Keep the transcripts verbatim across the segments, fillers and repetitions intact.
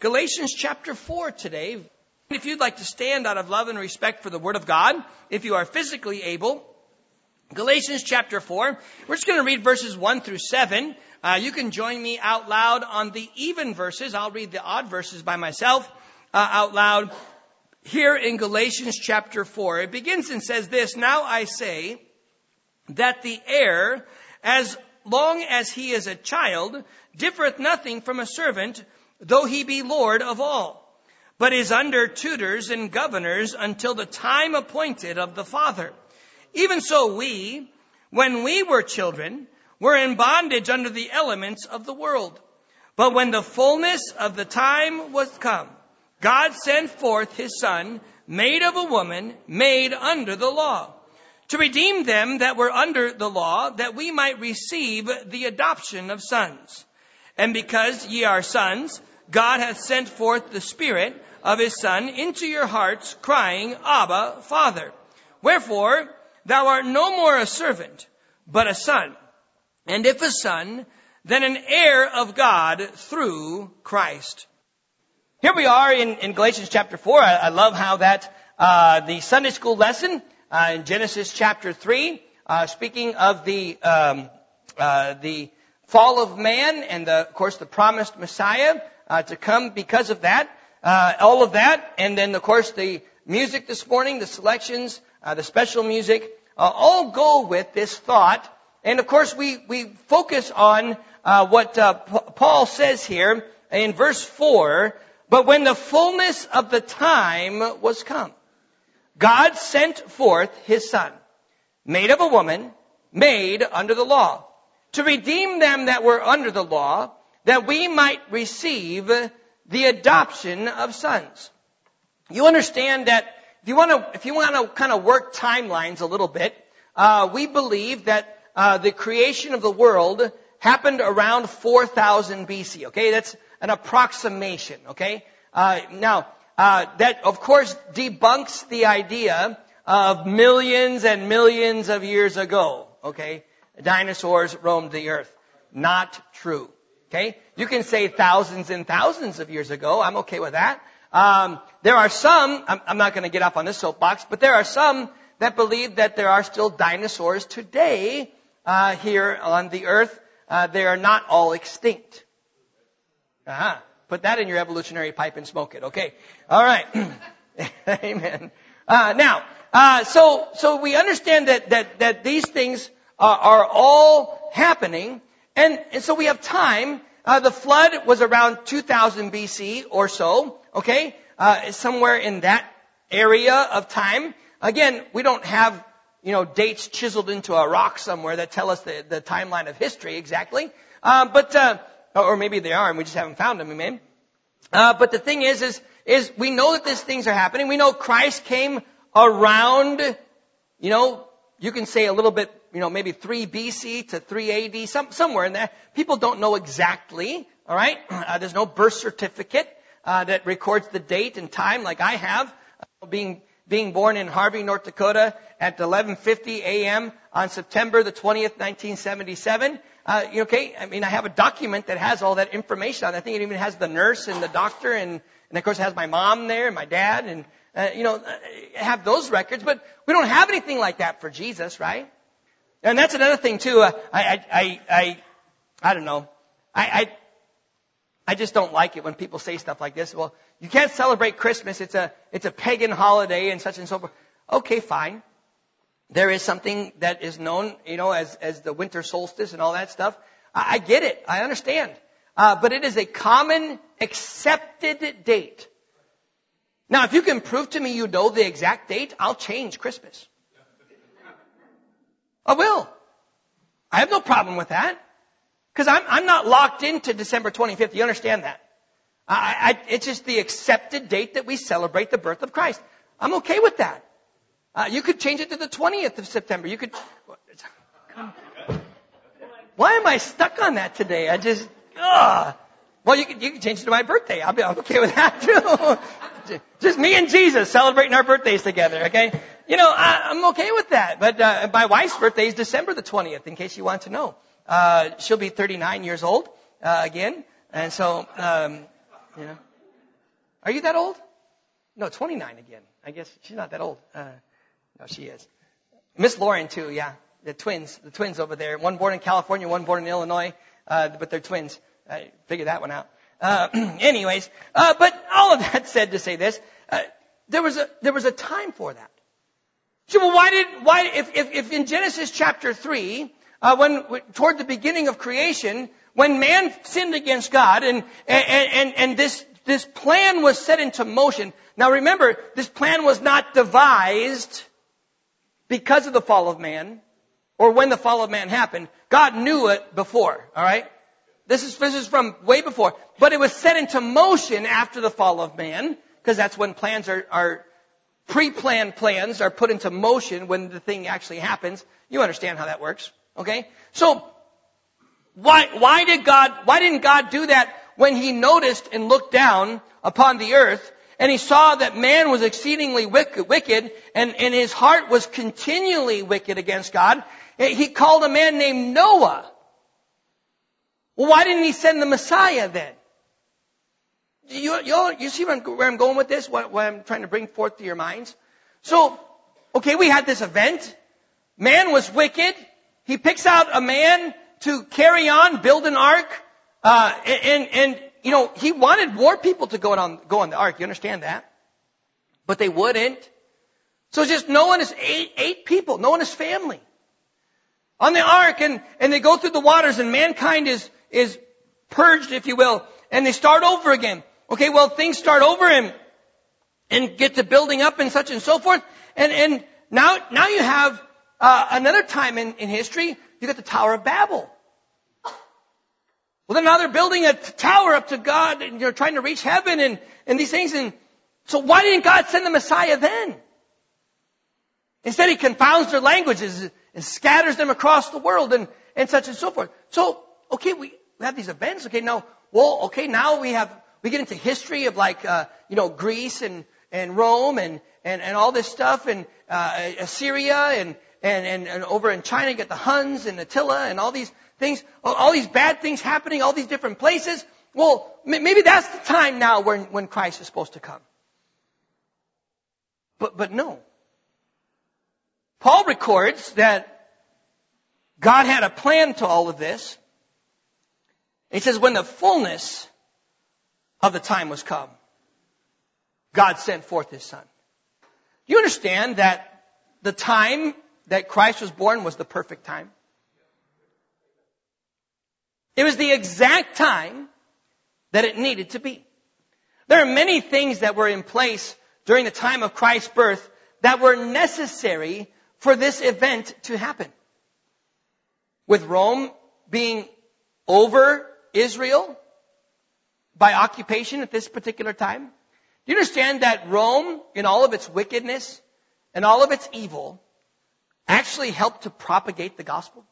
Galatians chapter four today. If you'd like to stand out of love and respect for the Word of God, if you are physically able, Galatians chapter four. We're just going to read verses one through seven. Uh, you can join me out loud on the even verses. I'll read the odd verses by myself uh, out loud here in Galatians chapter four. It begins and says this, "Now I say that the heir, as long as he is a child, differeth nothing from a servant, though he be Lord of all, but is under tutors and governors until the time appointed of the Father. Even so we, when we were children, were in bondage under the elements of the world. But when the fullness of the time was come, God sent forth his Son, made of a woman, made under the law, to redeem them that were under the law, that we might receive the adoption of sons. And because ye are sons, God hath sent forth the Spirit of his Son into your hearts, crying, Abba, Father. Wherefore, thou art no more a servant, but a son. And if a son, then an heir of God through Christ." Here we are in, in Galatians chapter four. I, I love how that uh, the Sunday school lesson uh, in Genesis chapter three, uh, speaking of the um, uh, the fall of man and, the, of course, the promised Messiah uh, to come because of that, uh, all of that, and then, of course, the music this morning, the selections, uh, the special music, uh, all go with this thought. And, of course, we, we focus on uh, what uh, P- Paul says here in verse four, "But when the fullness of the time was come, God sent forth his Son, made of a woman, made under the law, to redeem them that were under the law, that we might receive the adoption of sons." You understand that if you want to, if you want to kind of work timelines a little bit, uh, we believe that uh, the creation of the world happened around four thousand B C. Okay, that's an approximation. Okay, uh, now uh, that of course debunks the idea of millions and millions of years ago. Okay. Dinosaurs roamed the earth. Not true. Okay? You can say thousands and thousands of years ago. I'm okay with that. Um, there are some, I'm, I'm not going to get up on this soapbox, but there are some that believe that there are still dinosaurs today uh, here on the earth. Uh, they are not all extinct. Uh-huh. Put that in your evolutionary pipe and smoke it. Okay. All right. Amen. Uh, now, uh, so so we understand that that that these things Uh, are all happening. And, and so we have time. Uh, the flood was around two thousand B C or so. Okay? Uh, somewhere in that area of time. Again, we don't have, you know, dates chiseled into a rock somewhere that tell us the, the timeline of history exactly. Uh, but, uh, or maybe they are and we just haven't found them. Amen. Uh, but the thing is, is, is we know that these things are happening. We know Christ came around, you know, you can say a little bit, you know, maybe three B C to three A D, some, somewhere in there. People don't know exactly, all right? Uh, there's no birth certificate uh, that records the date and time like I have, uh, being being born in Harvey, North Dakota at eleven fifty a.m. on September the twentieth, nineteen seventy-seven. Uh, okay, I mean, I have a document that has all that information on it. I think it even has the nurse and the doctor, and, and of course it has my mom there and my dad, and, uh, you know, have those records. But we don't have anything like that for Jesus, right? And that's another thing too. Uh, I, I, I, I, I don't know. I, I, I just don't like it when people say stuff like this. Well, you can't celebrate Christmas. It's a, it's a pagan holiday and such and so forth. Okay, fine. There is something that is known, you know, as, as the winter solstice and all that stuff. I, I get it. I understand. Uh, but it is a common accepted date. Now, if you can prove to me you know the exact date, I'll change Christmas. I will. I have no problem with that. Because I'm, I'm not locked into December twenty-fifth. You understand that? I, I, it's just the accepted date that we celebrate the birth of Christ. I'm okay with that. Uh, you could change it to the twentieth of September. You could. Why am I stuck on that today? I just. Ugh. Well, you can, you can change it to my birthday. I'll be I'm okay with that too. Just me and Jesus celebrating our birthdays together, okay? You know, I, I'm okay with that. But uh, my wife's birthday is December the twentieth, in case you want to know. Uh, she'll be thirty-nine years old uh, again. And so, um, you know. Are you that old? No, twenty-nine again. I guess she's not that old. Uh, no, she is. Miss Lauren too, yeah. The twins, the twins over there. One born in California, one born in Illinois, uh, but they're twins. I figured that one out. Uh, anyways, uh, but all of that said to say this, uh, there was a, there was a time for that. So, well, why did, why, if, if, if in Genesis chapter three, uh, when, toward the beginning of creation, when man sinned against God and, and, and, and this, this plan was set into motion. Now remember, this plan was not devised because of the fall of man or when the fall of man happened. God knew it before, alright? This is, this is from way before. But it was set into motion after the fall of man, because that's when plans are, are, pre-planned plans are put into motion when the thing actually happens. You understand how that works, okay? So, why, why did God, why didn't God do that when He noticed and looked down upon the earth and He saw that man was exceedingly wicked and, and his heart was continually wicked against God? He called a man named Noah. Well, why didn't He send the Messiah then? You, you, you see where I'm, where I'm going with this? What, what I'm trying to bring forth to your minds? So, okay, we had this event. Man was wicked. He picks out a man to carry on, build an ark. Uh, and, and, you know, He wanted more people to go on, go on the ark. You understand that? But they wouldn't. So it's just Noah and his eight, eight people, Noah and his family on the ark, and, and they go through the waters, and mankind is, is purged, if you will, and they start over again. Okay, well, things start over and, and get to building up and such and so forth. And, and now, now you have, uh, another time in, in history, you got the Tower of Babel. Well, then now they're building a tower up to God and you're trying to reach heaven and, and these things. And so why didn't God send the Messiah then? Instead, He confounds their languages and scatters them across the world and, and such and so forth. So, okay, we have these events. Okay, now, well, okay, now we have, we get into history of like, uh, you know, Greece and, and Rome and, and, and all this stuff and, uh, Assyria and, and, and, and over in China you get the Huns and Attila and all these things, all these bad things happening, all these different places. Well, maybe that's the time now when, when Christ is supposed to come. But, but no. Paul records that God had a plan to all of this. He says, when the fullness of the time was come, God sent forth His Son. Do you understand that the time that Christ was born was the perfect time? It was the exact time that it needed to be. There are many things that were in place during the time of Christ's birth that were necessary for this event to happen. With Rome being over Israel by occupation at this particular time. Do you understand that Rome, in all of its wickedness and all of its evil, actually helped to propagate the gospel?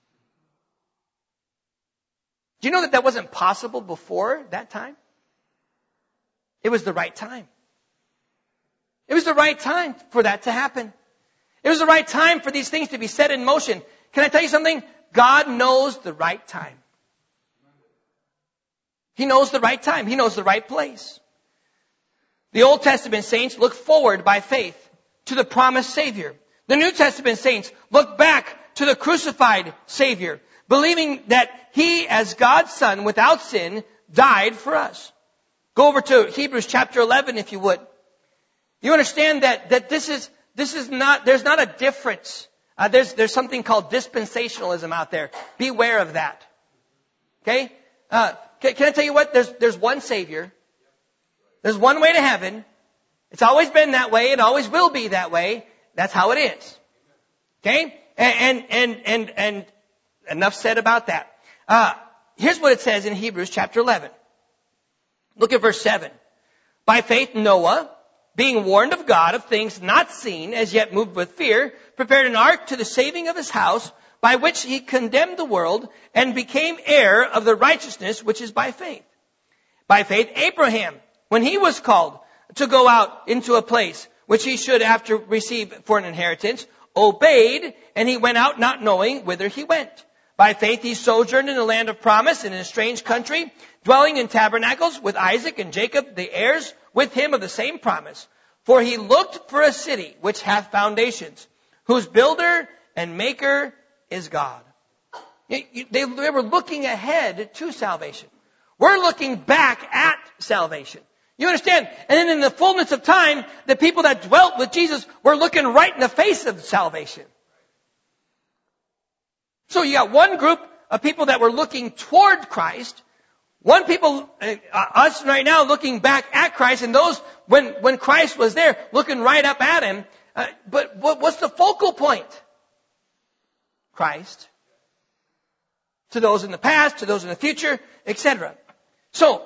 Do you know that that wasn't possible before that time? It was the right time. It was the right time for that to happen. It was the right time for these things to be set in motion. Can I tell you something? God knows the right time. He knows the right time. He knows the right place. The Old Testament saints look forward by faith to the promised Savior. The New Testament saints look back to the crucified Savior, believing that He, as God's Son, without sin, died for us. Go over to Hebrews chapter eleven, if you would. You understand that, that this is, this is not, there's not a difference. Uh, there's, there's something called dispensationalism out there. Beware of that. Okay? Uh, can, can I tell you what? There's, there's one Savior. There's one way to heaven. It's always been that way. It always will be that way. That's how it is. Okay? And, and, and, and, enough said about that. Uh, here's what it says in Hebrews chapter eleven. Look at verse seven. By faith Noah, being warned of God of things not seen, as yet moved with fear, prepared an ark to the saving of his house, by which he condemned the world and became heir of the righteousness which is by faith. By faith Abraham, when he was called to go out into a place which he should after receive for an inheritance, obeyed, and he went out not knowing whither he went. By faith he sojourned in the land of promise in a strange country, dwelling in tabernacles with Isaac and Jacob, the heirs, with him of the same promise. For he looked for a city which hath foundations, whose builder and maker is God. They were looking ahead to salvation. We're looking back at salvation. You understand? And then in the fullness of time, the people that dwelt with Jesus were looking right in the face of salvation. So you got one group of people that were looking toward Christ, one people, uh, us right now, looking back at Christ, and those, when, when Christ was there, looking right up at him. Uh, but what, what's the focal point? Christ. To those in the past, to those in the future, et cetera. So,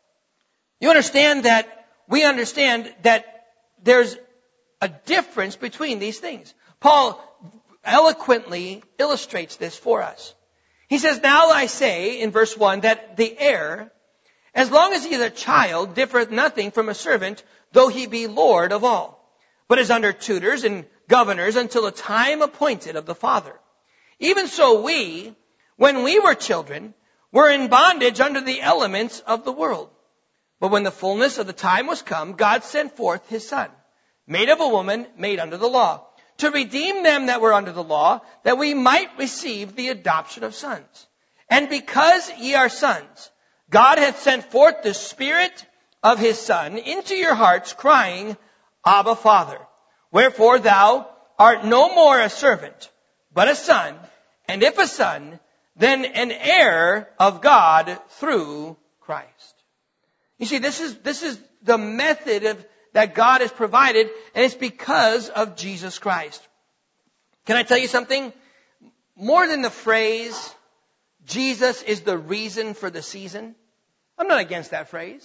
you understand that, we understand that there's a difference between these things. Paul eloquently illustrates this for us. He says, now I say, in verse one, that the heir, as long as he is a child, differeth nothing from a servant, though he be Lord of all, but is under tutors and governors until the time appointed of the Father. Even so we, when we were children, were in bondage under the elements of the world. But when the fullness of the time was come, God sent forth his Son, made of a woman, made under the law, to redeem them that were under the law, that we might receive the adoption of sons. And because ye are sons, God hath sent forth the Spirit of his Son into your hearts, crying, Abba, Father. Wherefore thou art no more a servant, but a son, and if a son, then an heir of God through Christ. You see, this is, this is the method of, that God has provided, and it's because of Jesus Christ. Can I tell you something? More than the phrase, Jesus is the reason for the season, I'm not against that phrase.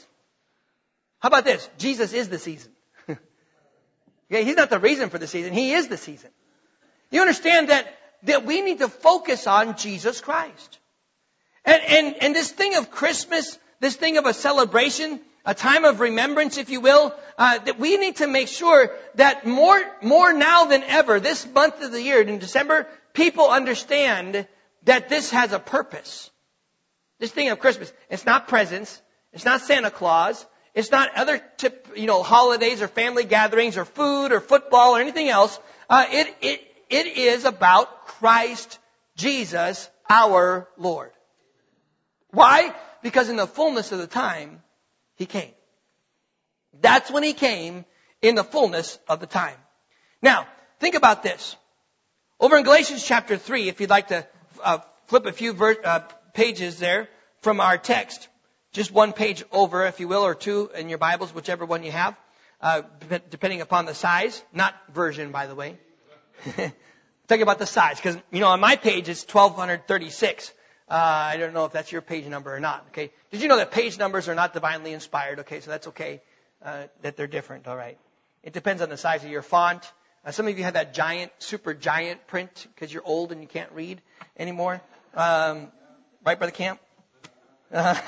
How about this? Jesus is the season. Okay, he's not the reason for the season. He is the season. You understand that, that we need to focus on Jesus Christ. And, and, and this thing of Christmas, this thing of a celebration, a time of remembrance, if you will, uh, that we need to make sure that more, more now than ever, this month of the year, in December, people understand that this has a purpose. This thing of Christmas, it's not presents, it's not Santa Claus, it's not other tip, you know, holidays or family gatherings or food or football or anything else. Uh, it, it, it is about Christ Jesus, our Lord. Why? Because in the fullness of the time, he came. That's when he came, in the fullness of the time. Now, think about this. Over in Galatians chapter three, if you'd like to uh, flip a few ver- uh, pages there from our text, just one page over, if you will, or two in your Bibles, whichever one you have, uh, depending upon the size. Not version, by the way. Talking about the size, because, you know, on my page it's twelve thirty-six. Uh, I don't know if that's your page number or not, okay? Did you know that page numbers are not divinely inspired? Okay, so that's okay, uh, that they're different, all right. It depends on the size of your font. Uh, some of you have that giant, super giant print because you're old and you can't read anymore. Um, right, Brother Camp? Uh,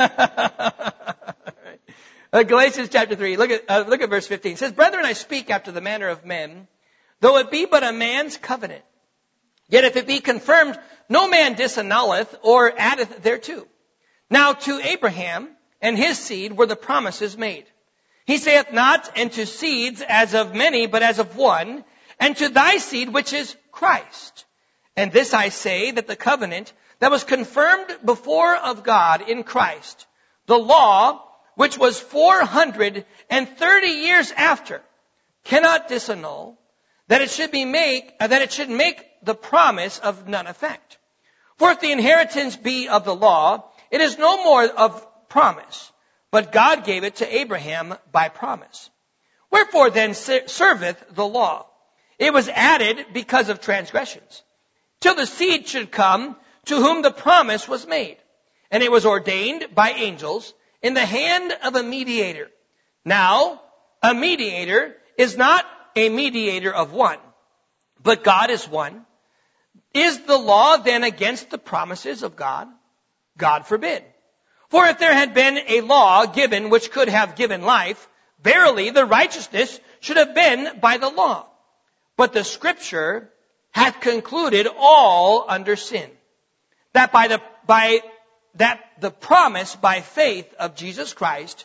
uh, Galatians chapter three, look at, uh, look at verse fifteen. It says, Brethren, I speak after the manner of men, though it be but a man's covenant. Yet if it be confirmed, no man disannulleth or addeth thereto. Now to Abraham and his seed were the promises made. He saith not, and to seeds as of many, but as of one, and to thy seed which is Christ. And this I say, that the covenant that was confirmed before of God in Christ, the law, which was four hundred thirty years after, cannot disannul, that it should be make, uh, that it should make the promise of none effect. For if the inheritance be of the law, it is no more of promise, but God gave it to Abraham by promise. Wherefore then serveth the law? It was added because of transgressions, till the seed should come to whom the promise was made. And it was ordained by angels in the hand of a mediator. Now, a mediator is not a mediator of one, but God is one. Is the law then against the promises of God? God forbid. For if there had been a law given which could have given life, verily the righteousness should have been by the law. But the Scripture hath concluded all under sin, that by the by that the promise by faith of Jesus Christ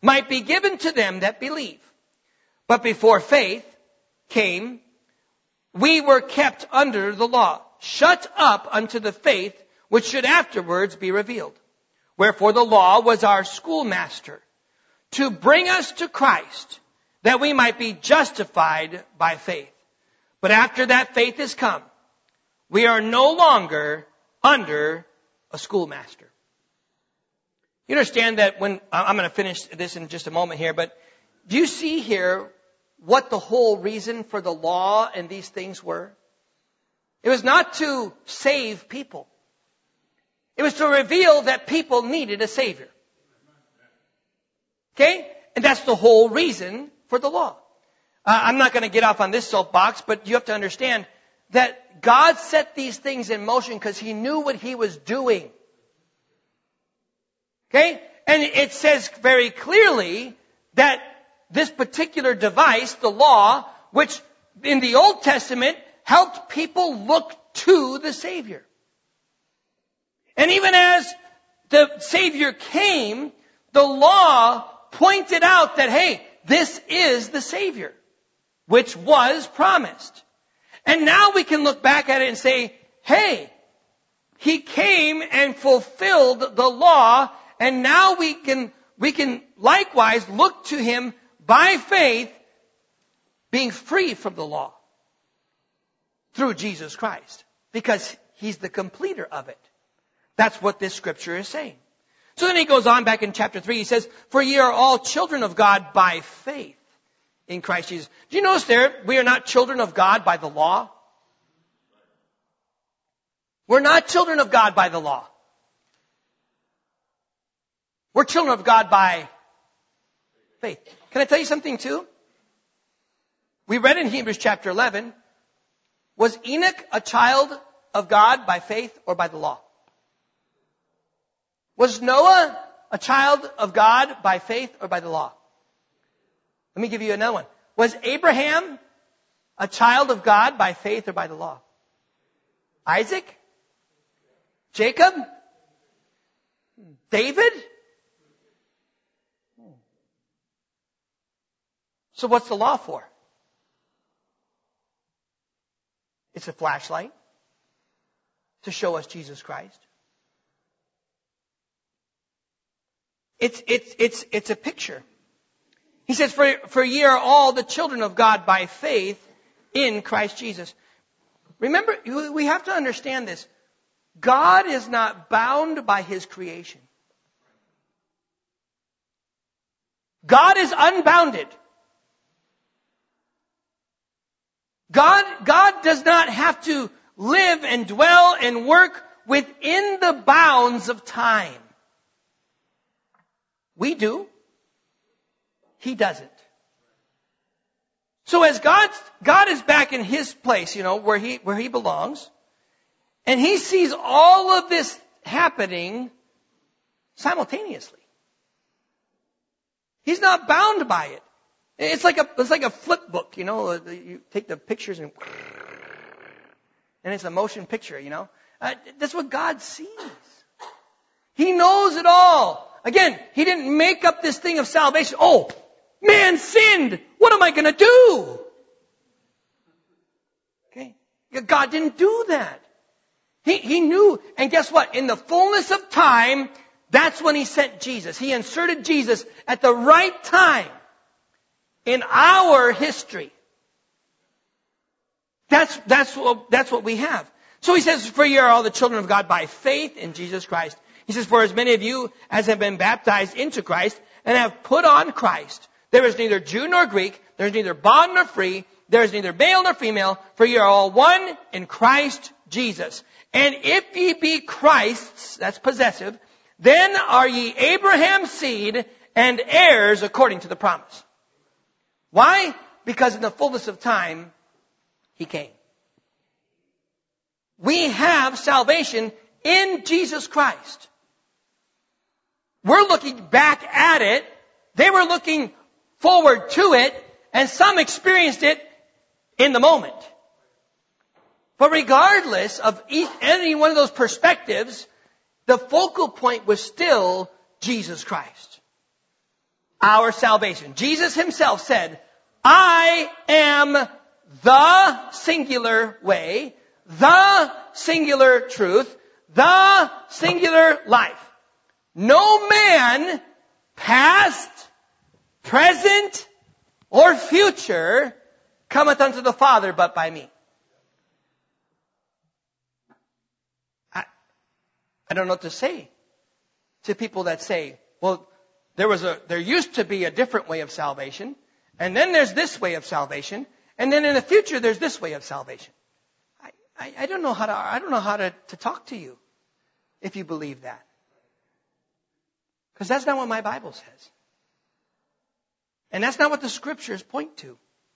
might be given to them that believe. But before faith came, we were kept under the law, shut up unto the faith which should afterwards be revealed. Wherefore the law was our schoolmaster, to bring us to Christ, that we might be justified by faith. But after that faith is come, we are no longer under a schoolmaster. You understand that when, I'm going to finish this in just a moment here, but do you see here what the whole reason for the law and these things were? It was not to save people. It was to reveal that people needed a Savior. Okay? And that's the whole reason for the law. Uh, I'm not going to get off on this soapbox, but you have to understand that God set these things in motion because He knew what He was doing. Okay? And it says very clearly that this particular device, the law, which in the Old Testament helped people look to the Savior. And even as the Savior came, the law pointed out that, hey, this is the Savior, which was promised. And now we can look back at it and say, hey, He came and fulfilled the law, and now we can, we can likewise look to Him by faith, being free from the law through Jesus Christ, because He's the completer of it. That's what this scripture is saying. So then he goes on back in chapter three. He says, for ye are all children of God by faith in Christ Jesus. Do you notice there, we are not children of God by the law? We're not children of God by the law. We're children of God by faith. Can I tell you something too? We read in Hebrews chapter eleven, was Enoch a child of God by faith or by the law? Was Noah a child of God by faith or by the law? Let me give you another one. Was Abraham a child of God by faith or by the law? Isaac? Jacob? David? So what's the law for? It's a flashlight to show us Jesus Christ. It's, it's, it's, it's a picture. He says, for, for ye are all the children of God by faith in Christ Jesus. Remember, we have to understand this. God is not bound by His creation. God is unbounded. God, God does not have to live and dwell and work within the bounds of time. We do. He doesn't. So as God, God is back in His place, you know, where He, where He belongs, and He sees all of this happening simultaneously. He's not bound by it. It's like a, it's like a flip book, you know, you take the pictures and, and it's a motion picture, you know. Uh, that's what God sees. He knows it all. Again, He didn't make up this thing of salvation. Oh, man sinned. What am I going to do? Okay. God didn't do that. He, he knew. And guess what? In the fullness of time, that's when He sent Jesus. He inserted Jesus at the right time in our history. That's, that's what, that's what we have. So He says, for ye are all the children of God by faith in Jesus Christ. He says, for as many of you as have been baptized into Christ and have put on Christ, there is neither Jew nor Greek, there is neither bond nor free, there is neither male nor female, for ye are all one in Christ Jesus. And if ye be Christ's, that's possessive, then are ye Abraham's seed and heirs according to the promise. Why? Because in the fullness of time, He came. We have salvation in Jesus Christ. We're looking back at it. They were looking forward to it, and some experienced it in the moment. But regardless of each, any one of those perspectives, the focal point was still Jesus Christ. our salvation. Jesus himself said, I am the singular way, the singular truth, the singular life. No man, past, present, or future, cometh unto the Father but by me. I, I don't know what to say to people that say, well, there was a, there used to be a different way of salvation, and then there's this way of salvation, and then in the future there's this way of salvation. I, I, I don't know how to, I don't know how to, to talk to you if you believe that. Because that's not what my Bible says. And that's not what the scriptures point to.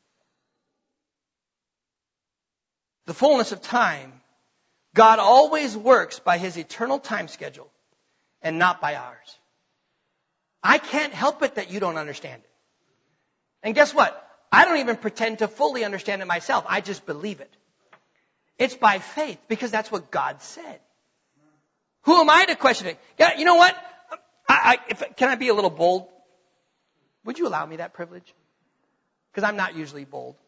The fullness of time, God always works by his eternal time schedule and not by ours. I can't help it that you don't understand it. And guess what? I don't even pretend to fully understand it myself. I just believe it. It's by faith because that's what God said. Who am I to question it? Yeah, you know what? I, I, if, can I be a little bold? Would you allow me that privilege? Because I'm not usually bold.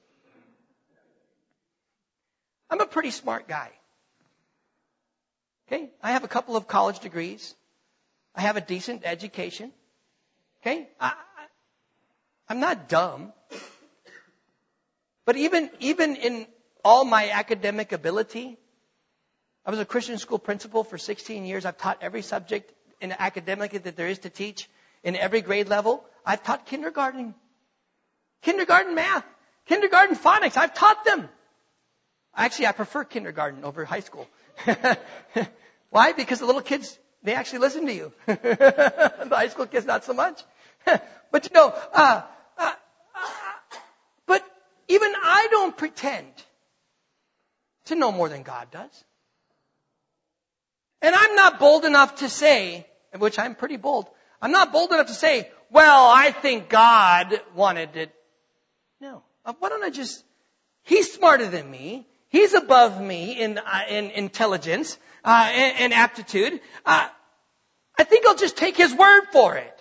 I'm a pretty smart guy. Okay? I have a couple of college degrees. I have a decent education. Okay? I, I, I'm not dumb. But even, even in all my academic ability, I was a Christian school principal for sixteen years. I've taught every subject in academic that there is to teach in every grade level. I've taught kindergarten, kindergarten math, kindergarten phonics. I've taught them. Actually, I prefer kindergarten over high school. Why? Because the little kids, they actually listen to you. The high school kids, not so much. But you know, uh, uh, uh, but even I don't pretend to know more than God does. And I'm not bold enough to say, which I'm pretty bold, I'm not bold enough to say, well, I think God wanted it. No. Why don't I just, he's smarter than me. He's above me in, uh, in intelligence uh, and, and aptitude. Uh, I think I'll just take his word for it.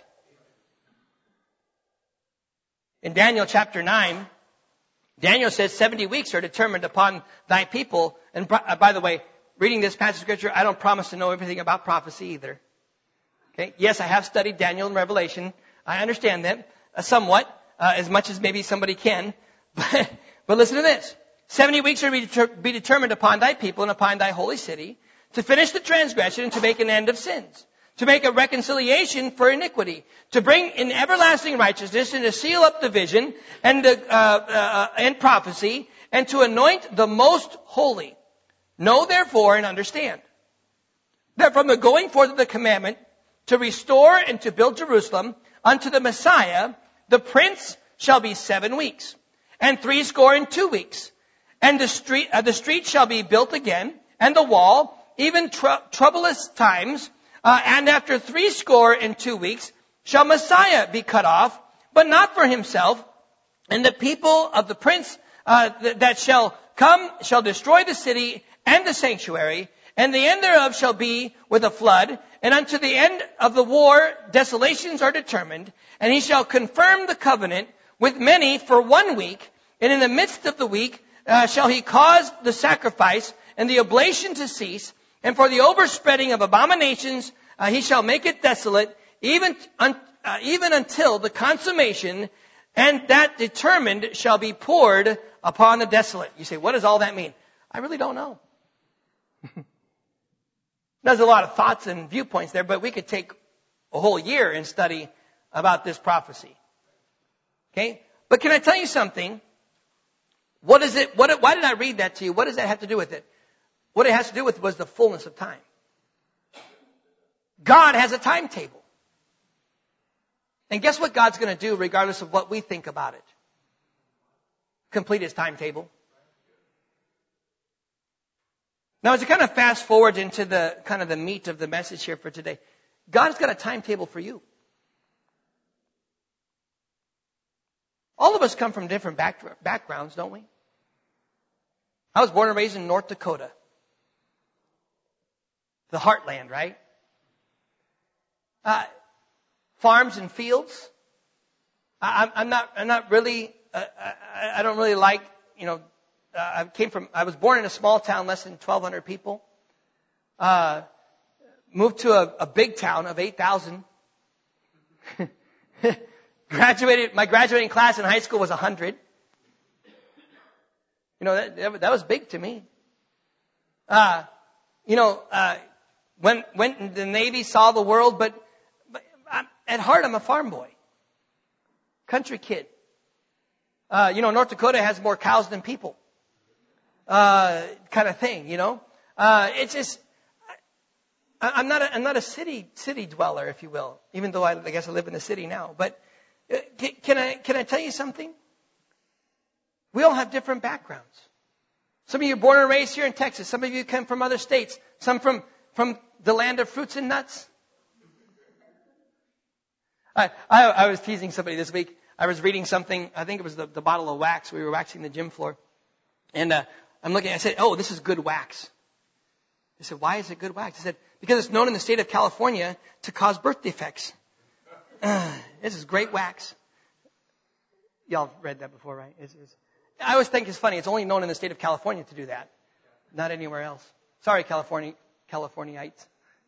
In Daniel chapter nine, Daniel says seventy weeks are determined upon thy people. And uh, by the way, reading this passage of scripture, I don't promise to know everything about prophecy either. Okay. Yes, I have studied Daniel and Revelation. I understand them uh, somewhat, uh, as much as maybe somebody can. But, but listen to this. Seventy weeks are to be determined upon thy people and upon thy holy city to finish the transgression and to make an end of sins, to make a reconciliation for iniquity, to bring in everlasting righteousness and to seal up the vision and, the, uh, uh, and prophecy and to anoint the most holy. Know therefore and understand that from the going forth of the commandment to restore and to build Jerusalem unto the Messiah, the prince shall be seven weeks and three score and two weeks. And the street, uh, the street shall be built again and the wall, even tr- troublous times. Uh, and after three score and two weeks shall Messiah be cut off, but not for himself. And the people of the prince uh, th- that shall come shall destroy the city and the sanctuary, and the end thereof shall be with a flood. And unto the end of the war desolations are determined, and he shall confirm the covenant with many for one week. And in the midst of the week uh, shall he cause the sacrifice and the oblation to cease, and for the overspreading of abominations uh, he shall make it desolate, even un- uh, even until the consummation, and that determined shall be poured upon the desolate. You say, what does all that mean? I really don't know. There's a lot of thoughts and viewpoints there, but we could take a whole year and study about this prophecy. Okay? But can I tell you something? What is it? What? Why did I read that to you? What does that have to do with it? What it has to do with was the fullness of time. God has a timetable. And guess what God's going to do regardless of what we think about it? Complete his timetable. Now, as you kind of fast forward into the kind of the meat of the message here for today, God's got a timetable for you. All of us come from different back, backgrounds, don't we? I was born and raised in North Dakota. The heartland, right? Uh, farms and fields. I, I'm not, I'm not really, uh, I, I don't really like, you know, uh, I came from, I was born in a small town, less than twelve hundred people. Uh, moved to a, a big town of eight thousand. Graduated, my graduating class in high school was one hundred. You know, that, that was big to me. Uh, you know, uh, went, went in the Navy, saw the world, but, but I'm, at heart, I'm a farm boy. Country kid. Uh, you know, North Dakota has more cows than people. Uh, kind of thing, you know. Uh, it's just, I, I'm not a, I'm not a city, city dweller, if you will, even though I, I guess I live in the city now. But uh, can, can I, can I tell you something? We all have different backgrounds. Some of you are born and raised here in Texas. Some of you come from other states. Some from, from the land of fruits and nuts. I, I, I was teasing somebody this week. I was reading something. I think it was the, the bottle of wax. We were waxing the gym floor. And uh, I'm looking. I said, oh, this is good wax. They said, why is it good wax? I said, because it's known in the state of California to cause birth defects. Uh, this is great wax. Y'all read that before, right? It's, it's, I always think it's funny. It's only known in the state of California to do that. Not anywhere else. Sorry, California, Californiites.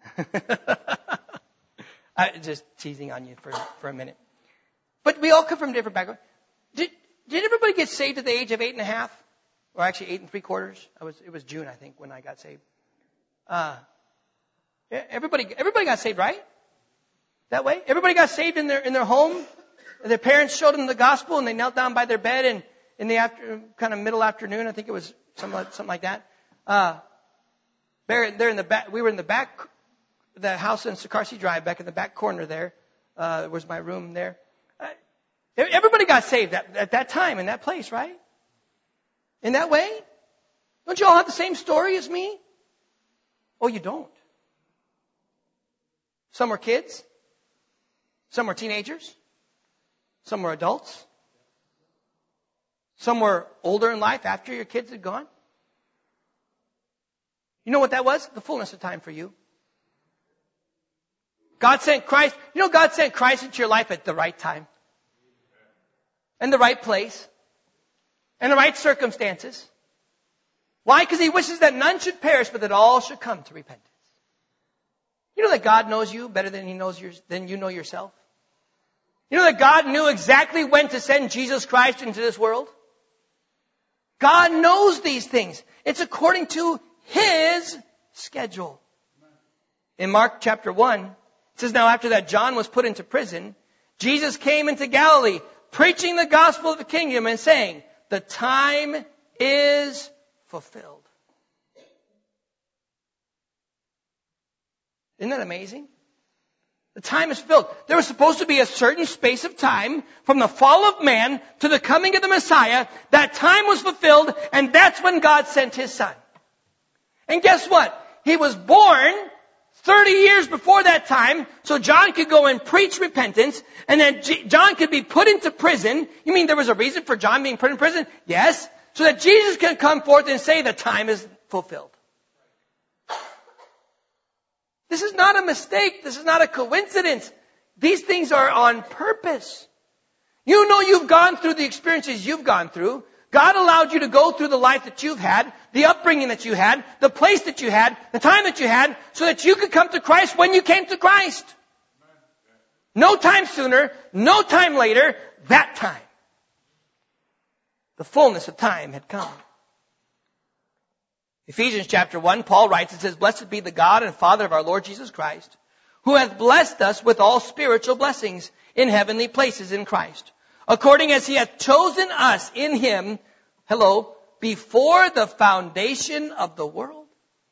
I'm just teasing on you for, for a minute. But we all come from different backgrounds. Did, did everybody get saved at the age of eight and a half? Or actually eight and three quarters? I was, it was June, I think, when I got saved. Uh, everybody, everybody got saved, right? That way? Everybody got saved in their, in their home. Their parents showed them the gospel and they knelt down by their bed and in the after, kind of middle afternoon, I think it was something like, something like that. Uh, they're, they're in the back, we were in the back, the house in Sikarsy Drive, back in the back corner there, uh, was my room there. Uh, everybody got saved at, at that time in that place, right? In that way? Don't you all have the same story as me? Oh, you don't. Some were kids. Some were teenagers. Some were adults. Some were older in life after your kids had gone. You know what that was? The fullness of time for you. God sent Christ. You know, God sent Christ into your life at the right time. And the right place. And the right circumstances. Why? Because He wishes that none should perish, but that all should come to repentance. You know that God knows you better than He knows yours, than you know yourself? You know that God knew exactly when to send Jesus Christ into this world? God knows these things. It's according to His schedule. In Mark chapter one, it says, now after that John was put into prison, Jesus came into Galilee, preaching the gospel of the kingdom and saying, the time is fulfilled. Isn't that amazing? The time is filled. There was supposed to be a certain space of time from the fall of man to the coming of the Messiah. That time was fulfilled, and that's when God sent His Son. And guess what? He was born thirty years before that time, so John could go and preach repentance, and then G- John could be put into prison. You mean there was a reason for John being put in prison? Yes. So that Jesus can come forth and say the time is fulfilled. This is not a mistake. This is not a coincidence. These things are on purpose. You know you've gone through the experiences you've gone through. God allowed you to go through the life that you've had, the upbringing that you had, the place that you had, the time that you had, so that you could come to Christ when you came to Christ. No time sooner, no time later, that time. The fullness of time had come. Ephesians chapter one, Paul writes, it says, blessed be the God and Father of our Lord Jesus Christ, who hath blessed us with all spiritual blessings in heavenly places in Christ, according as He hath chosen us in Him, hello, before the foundation of the world.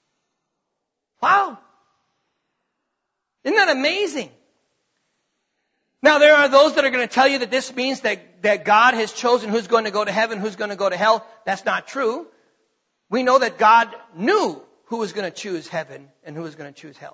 Wow. Isn't that amazing? Now, there are those that are going to tell you that this means that, that God has chosen who's going to go to heaven, who's going to go to hell. That's not true. We know that God knew who was going to choose heaven and who was going to choose hell.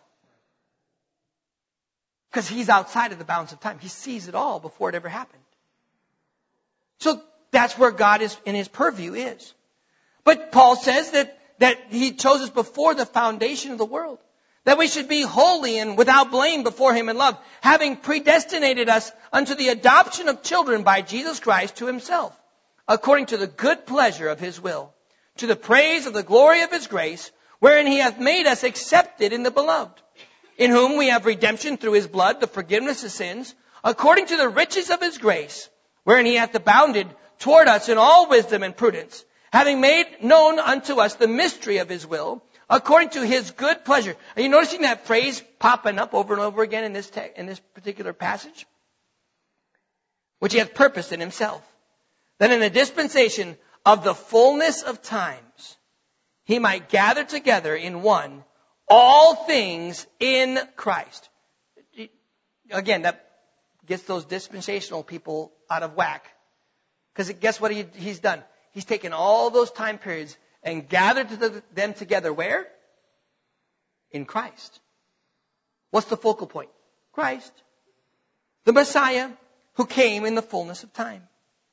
Because He's outside of the bounds of time. He sees it all before it ever happened. So that's where God is in His purview is. But Paul says that, that He chose us before the foundation of the world. that we should be holy and without blame before Him in love, having predestinated us unto the adoption of children by Jesus Christ to Himself, according to the good pleasure of His will, to the praise of the glory of His grace, wherein He hath made us accepted in the Beloved, in whom we have redemption through His blood, the forgiveness of sins, according to the riches of His grace, wherein He hath abounded toward us in all wisdom and prudence, having made known unto us the mystery of His will, according to His good pleasure. Are you noticing that phrase popping up over and over again in this te- in this particular passage? Which He hath purposed in Himself, that in the dispensation of the fullness of times, He might gather together in one all things in Christ. Again, that gets those dispensational people out of whack. Because guess what he, He's done? He's taken all those time periods and gathered them together where? In Christ. What's the focal point? Christ. The Messiah who came in the fullness of time.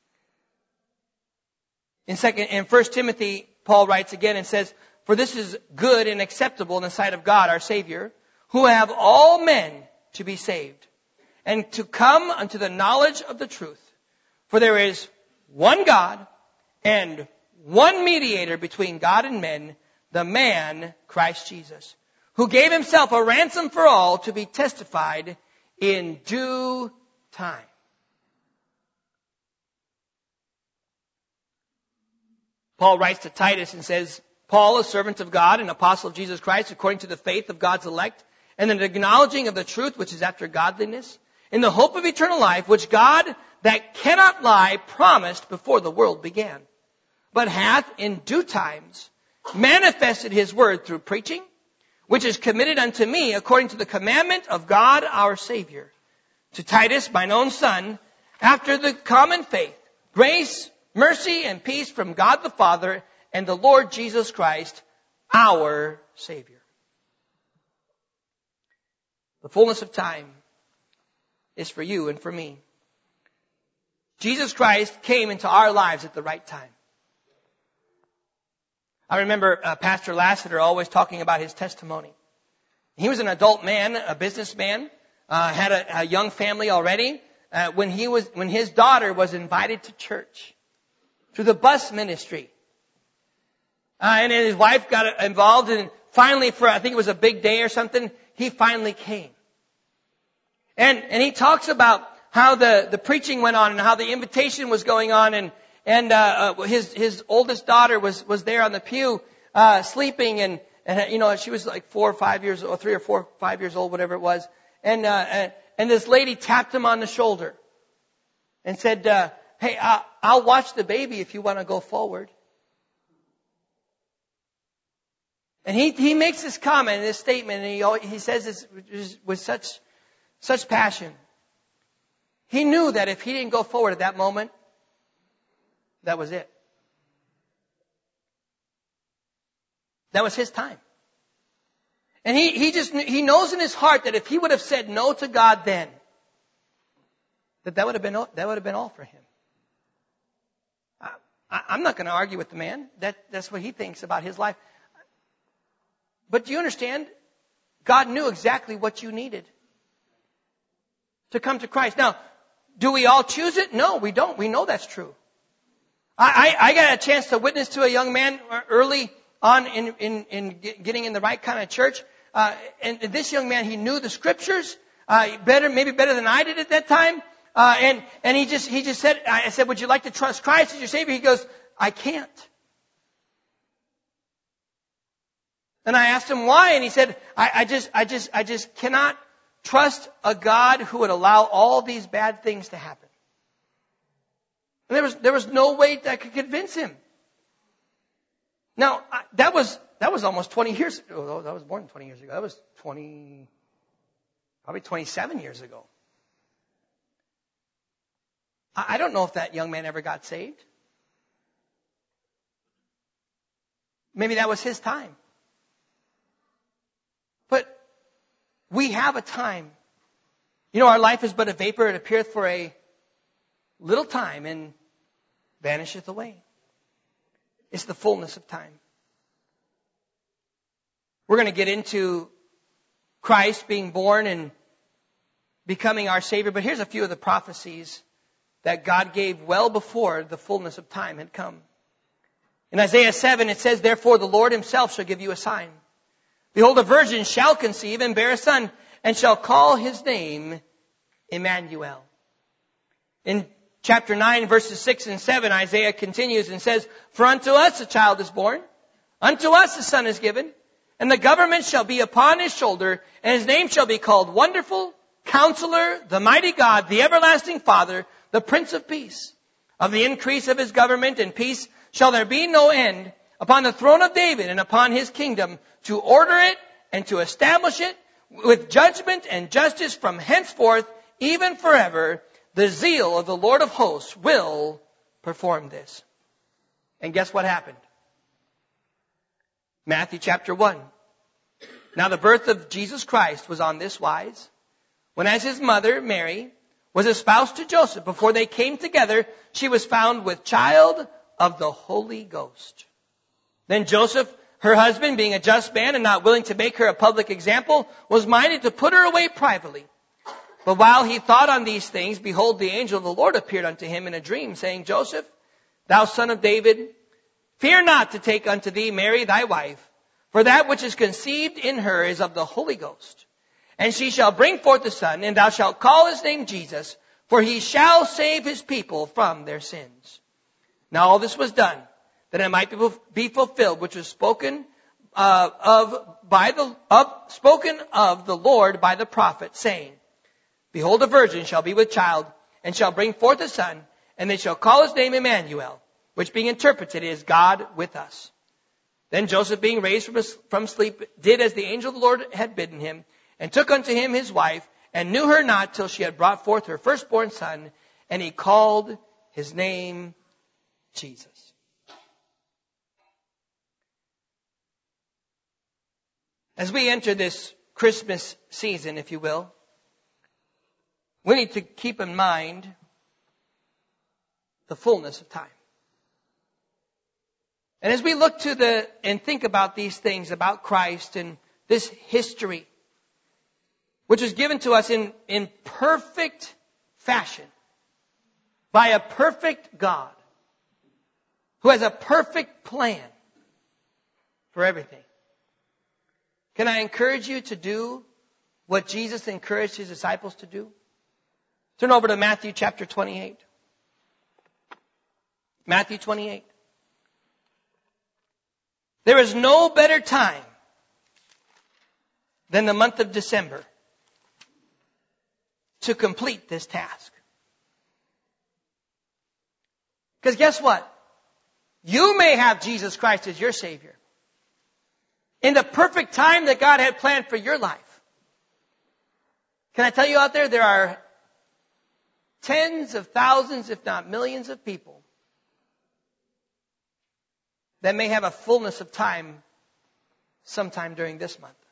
In second, in First Timothy, Paul writes again and says, for this is good and acceptable in the sight of God, our Savior, who have all men to be saved, and to come unto the knowledge of the truth. For there is one God, and one mediator between God and men, the man Christ Jesus, who gave Himself a ransom for all to be testified in due time. Paul writes to Titus and says, Paul, a servant of God and apostle of Jesus Christ, according to the faith of God's elect, and the acknowledging of the truth which is after godliness, in the hope of eternal life, which God that cannot lie promised before the world began, but hath in due times manifested His word through preaching, which is committed unto me according to the commandment of God our Savior. To Titus, mine own son, after the common faith, grace, mercy, and peace from God the Father and the Lord Jesus Christ, our Savior. The fullness of time is for you and for me. Jesus Christ came into our lives at the right time. I remember uh, Pastor Lassiter always talking about his testimony. He was an adult man, a businessman, uh, had a, a young family already. Uh, when he was, when his daughter was invited to church through the bus ministry, uh, and then his wife got involved, and finally, for I think it was a big day or something, he finally came. And and he talks about how the the preaching went on and how the invitation was going on, and and uh, uh his his oldest daughter was was there on the pew uh sleeping, and and you know she was like four or five years or three or four five years old, whatever it was, and uh and, and this lady tapped him on the shoulder and said, uh, "Hey, I'll, I'll watch the baby if you want to go forward." And he he makes this comment, this statement, and he he says this with such such passion. He knew that if he didn't go forward at that moment, that was it. That was his time. And he, he just, he knows in his heart that if he would have said no to God then, that that would have been, that would have been all for him. I, I'm not going to argue with the man. That, that's what he thinks about his life. But do you understand? God knew exactly what you needed to come to Christ. Now, do we all choose it? No, we don't. We know that's true. I, I, I got a chance to witness to a young man early on in, in, in getting in the right kind of church. Uh, and this young man, he knew the scriptures, uh, better, maybe better than I did at that time. Uh, and, and he just, he just said, I said, would you like to trust Christ as your Savior? He goes, I can't. And I asked him why, and he said, I, I just, I just, I just cannot trust a God who would allow all these bad things to happen. And there was, there was no way that I could convince him. Now, I, that was, that was almost twenty years ago. That was more than twenty years ago. That was twenty, probably twenty-seven years ago. I, I don't know if that young man ever got saved. Maybe that was his time. But we have a time. You know, our life is but a vapor. It appeareth for a little time and vanisheth away. It's the fullness of time. We're going to get into Christ being born and becoming our Savior. But here's a few of the prophecies that God gave well before the fullness of time had come. In Isaiah seven, it says, "Therefore the Lord himself shall give you a sign. Behold, a virgin shall conceive and bear a son, and shall call his name Emmanuel." In chapter nine, verses six and seven, Isaiah continues and says, "For unto us a child is born, unto us a son is given, and the government shall be upon his shoulder, and his name shall be called Wonderful, Counselor, the Mighty God, the Everlasting Father, the Prince of Peace. Of the increase of his government and peace shall there be no end, upon the throne of David and upon his kingdom, to order it and to establish it with judgment and justice from henceforth, even forever. The zeal of the Lord of hosts will perform this." And guess what happened? Matthew chapter one. "Now the birth of Jesus Christ was on this wise, when as his mother, Mary, was espoused to Joseph, before they came together, she was found with child of the Holy Ghost. Then Joseph, her husband, being a just man and not willing to make her a public example, was minded to put her away privately. But while he thought on these things, behold, the angel of the Lord appeared unto him in a dream, saying, Joseph, thou son of David, fear not to take unto thee Mary thy wife, for that which is conceived in her is of the Holy Ghost. And she shall bring forth a son, and thou shalt call his name Jesus, for he shall save his people from their sins. Now all this was done, that it might be fulfilled, which was spoken uh, of by the of, spoken of the Lord by the prophet, saying, Behold, a virgin shall be with child, and shall bring forth a son, and they shall call his name Emmanuel, which being interpreted is God with us. Then Joseph, being raised from, from sleep, did as the angel of the Lord had bidden him, and took unto him his wife, and knew her not till she had brought forth her firstborn son, and he called his name Jesus. As we enter this Christmas season, if you will, we need to keep in mind the fullness of time. And as we look to the and think about these things about Christ and this history, which was given to us in, in perfect fashion by a perfect God who has a perfect plan for everything. Can I encourage you to do what Jesus encouraged his disciples to do? Turn over to Matthew chapter twenty-eight. Matthew twenty-eight. There is no better time than the month of December to complete this task. Because guess what? You may have Jesus Christ as your Savior in the perfect time that God had planned for your life. Can I tell you out there, there are tens of thousands, if not millions of people that may have a fullness of time sometime during this month.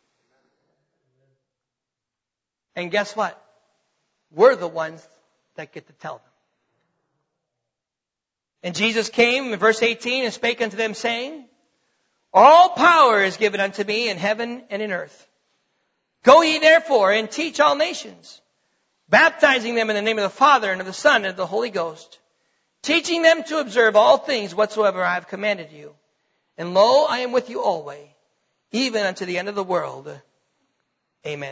And guess what? We're the ones that get to tell them. And Jesus came in verse eighteen and spake unto them, saying, All power is given unto me in heaven and in earth. Go ye therefore and teach all nations, baptizing them in the name of the Father and of the Son and of the Holy Ghost, teaching them to observe all things whatsoever I have commanded you. And lo, I am with you always, even unto the end of the world. Amen.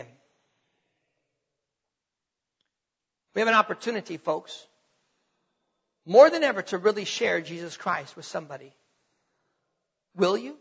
We have an opportunity, folks, more than ever to really share Jesus Christ with somebody. Will you?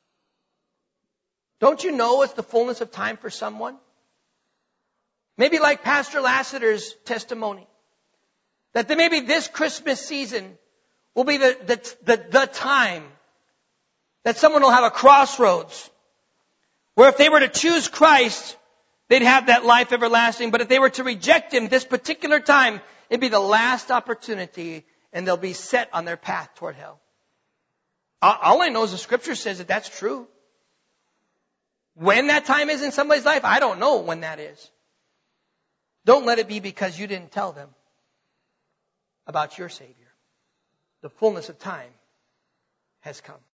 Don't you know it's the fullness of time for someone? Maybe like Pastor Lassiter's testimony, that there maybe this Christmas season will be the, the, the, the time that someone will have a crossroads where if they were to choose Christ, they'd have that life everlasting. But if they were to reject him this particular time, it'd be the last opportunity and they'll be set on their path toward hell. All I know is the scripture says that that's true. When that time is in somebody's life, I don't know when that is. Don't let it be because you didn't tell them about your Savior. The fullness of time has come.